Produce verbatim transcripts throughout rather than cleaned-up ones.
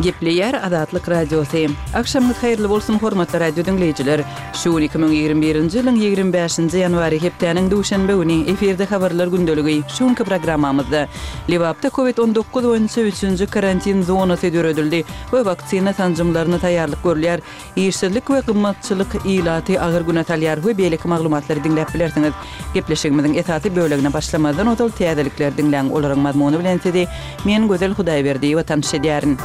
Gepleyer Adatlyk Radiosu. Akşamınız hayırlı bolsun hormatly radio dinleyijiler. Şu iki bin ýygrimi birinji ýylyň ýygrimi beşinji ýanwary hepdeniň duşanbe güni eferde habarlar gündeligi şuňky programmamyzda Liwapda covid on dokuz boýunça üçünji karantin zonasy döredildi. Bu vaksina tanjymlaryny taýýarlyk görülýär. Ýeşillik we gymmatçylyk ilaty agyr gün atalýar we beýleki maglumatlary dinläp bilersiňiz. Gepleşigimiziň esaty bölegine başlamadan otal täzelikler dinläň olaryň mazmuny bilen sedi. Men Gözel Hudaýberdi we tanış edýärin.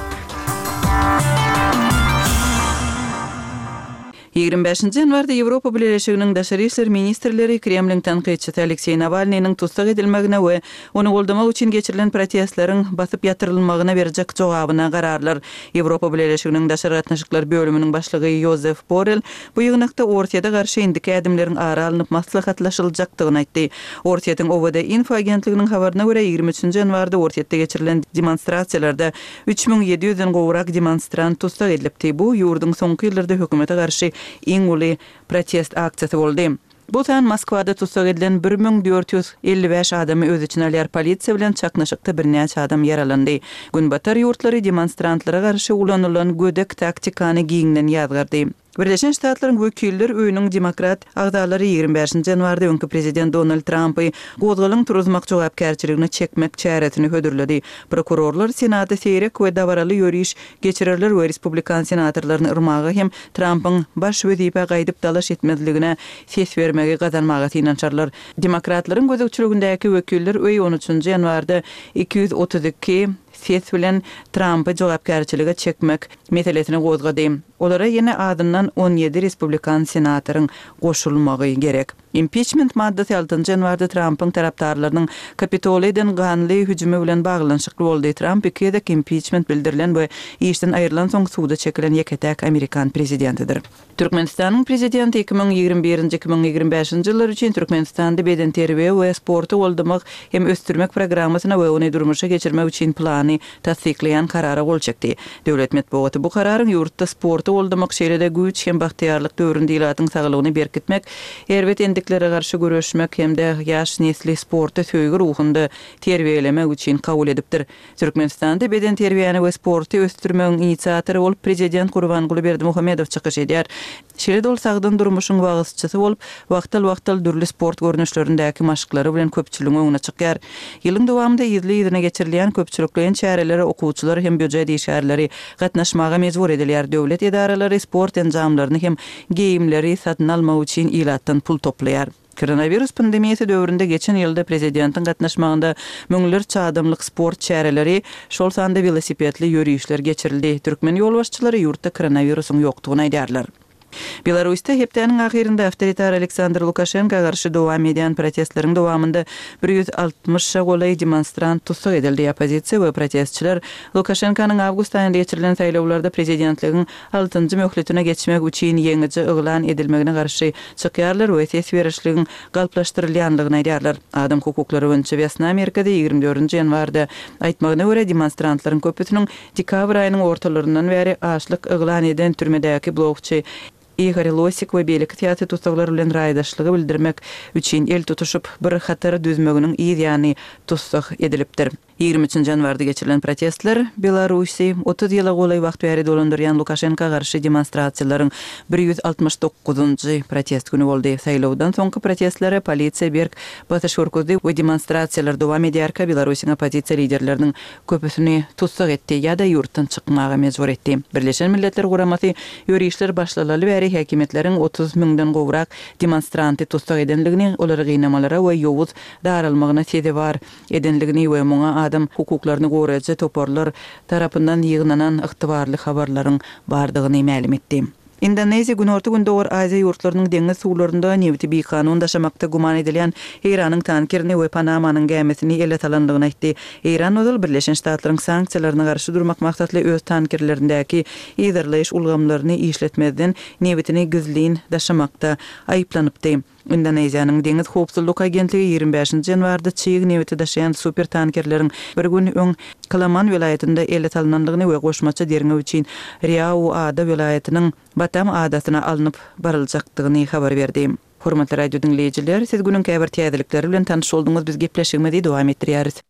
ýygrimi beşinji ýanwarda Ýewropa Birleşiginiň daşary işler ministrleri Kremliň tanqidçisi Aleksey Navalnyň tutsak edilmegine we onu goldamak üçin geçirilen protestlaryň basyp ýatyrylmagyna berjek jogabyna gararlar. Ýewropa Birleşiginiň daşary gatnaşyklar bölüminiň başlygy Josef Borrell bu ýygnakda Ortiýada garşy indiki ädimleriň ara alınıp maslahatlaşyljakdygyny aýtdy. Ortiýatyň O W D info agentliginiň habaryna görä ýygrimi üçinji ýanwarda Ortiýada geçirilen demonstrasiýalarda üç bin ýedi ýüzden gowrak demonstrant tutsak edilipdi. Bu ýurdun soňky ýyllarda hökümete garşy iň uly protest aksiýasy boldy. Bu tan Moskwada tutsak edilen bir bin dört ýüz elli beş adamy öz içine alýar polisiýa bilen çaknaşykda bir näçe adam yaralandy. Günbatar ýurtlary demonstrantlara garşy ulanylan gödek taktikany giňden ýazgardy. Birleşen Ştatlaryň wekilleri öýüniň demokrat agdalary ýygrimi beşinji ýanwarda öňkü prezident Donald Trumpy gozgalyň turuzmak jogapkärçiligini çekmek çäretini hödürledi. Prokurorlar Senatda seýrek we dabaraly ýöriş geçirirler we Respublikan senatorlaryny yrmagy hem Trumpyň baş wezipe gaýdyp dalaş etmezligine ses bermegi gazanmagy synançarlar. Demokratlaryň gözegçiligindäki wekiller öýü on üçinji ýanwarda iki ýüz otuz iki ses bilen Trumpy jogapkärçilige çekmek meselesini gozgady. Olara ýene adından on ýedi Respublikan senatoryň goşulmagy gerek. Impeachment maddesi altynjy ýanwarda Trumpyň tarapdarlarynyň Kapitoliyden ganly hüjümi bilen baglanşykly boldy. Trump iki impeachment bildirilen we işden aýrylan soň suwda çekilen ýeketäk Amerikan prezidentidir. Türkmenistanyň prezidenti iki bin ýygrimi birinji iki bin ýygrimi beşinji ýyllar üçin Türkmenistanda beden terbiýe we sporty goldamak hem östürmek programmasyna we ony durmuşa geçirmek üçin plany tasdikleýän karara gol çekdi. Döwlet medeniýeti bu kararyň ýurtda sporty goldamak şeýlede güýç hem bahtiýarlyk döwründe ilatyň saglygyny berkitmek, erbet endiklere garşy görüşmek hemde ýaş nesli sporty söýgü ruhunda terbiýelemek üçin kabul edipdir. Türkmenistanda beden terbiýany we sporty östürmegiň initsiatory bolup prezident Gurbanguly Berdimuhammedow çykyş edýär. Şeýle dolsagdan durmuşyň wagtçysy bolup, wagtal-wagtal dürli sport görnüşlerindäki maşyklary bilen köpçüligiň öňüne çykýar. Ýylyň dowamında ýyzly ýyzyna geçirilýän köpçülikleň çäreleri okuwçylar hem böje dişärleri gatnaşmaga mejbur edilýär. Döwlet edaralary sport enjamlaryny hem geyimleri satyn almak üçin ilatdan pul toplaýar. Koronavirus pandemiýasy döwründe geçen ýylda prezidentiň gatnaşmagynda müňler çadamlyk sport çäreleri şol sanda velosipedli ýörüýüşler geçirildi. Türkmen ýolbaşçylary ýurtda koronavirusyň ýokdugyny aýdarlar. Belarusda hepdeniň ahyrynda awtoritar Aleksandr Lukashenko garşy dowam edýän protestleriň dowamında bir ýüz altymyşa golay demonstrant tutsak edildi. Opozisiýa we protestçiler Lukashenkonyň awgust aýynda geçirilen saýlawlarda prezidentligiň altynjy möhletine geçmek üçin ýeňiçe yglan edilmegine garşy çykýarlar we ses berişligiň galplaşdyrylýanlygyny aýdarlar. Adam hukuklary boýunça Western Amerikada ýygrimi dördünji ýanwarda aýtmagyna görä demonstrantlaryň köpüsiniň dekabr aýynyň ortalaryndan beri açlyk yglan eden türmedäki blogçy Igor Losik we beýleki teatr tutsaklar bilen raýdaşlygy bildirmek üçin el tutuşup bir hatar düzmeginiň ýa-ni tutsak edilipdir. ýygrimi üçinji ýanwarda geçirilen protestler Belarusi otuz ýyla golay wagt bäri dolandyrýan Lukashenko garşy demonstrasiýalaryň bir ýüz altymyş dokuzunjy protest güni boldy. Saýlawdan soňky protestlere polisiýa berk batyş urkuzdy we demonstrasiýalar dowam edýär. Belarusyň opozisiýa liderleriniň köpüsini tutsak etdi ýa-da ýurtdan çykmaga mejbur etdi. Birleşen Milletler Guramasy ýörüýüşler başlalaly bäri häkimetleriň otuz miňden gowrak demonstranty tutsak edenligini, olary gynamalara we ýowuz daralmagyna sebäp bar edenligini we muňa adam hukuklaryny goraýjy toporlar tarapyndan ýygnanan ygtybarly habarlaryň bardygyny ma'lum etdi. Indoneziya günorta günde Orta Aziya ýurtlarynyň deňiz suwlarynda nefti beýkanun daşamakda guman edilýän Iranyň tankerini we Panamanyň gemisini ele talandygyny aýtdy. Iran ozal Birleşen Ştatlaryň sanksiýalaryna garşy durmak maksatly öz tankerlerindäki ýerleş ulgamlaryny işletmezden neftini gizlin daşamakda aýyplanypdy. Indoneziýanyň deňiz howpsuzlyk agentligi ýygrimi beşinji ýanwarda çyýg nefti daşaýan super tankerleriň bir gün öň Kalaman vilayetinde ele talananlygyny we goşmaça derňe üçin Riau Ada vilayetynyň Batam adasyna alınıp baryljakdygyny habar berdi. Hormatly radio dinleyijiler, siz günüň käbir täzelikleri bilen tanyş boldunuz. Biz gepleşigmedi dowam etdirýäris.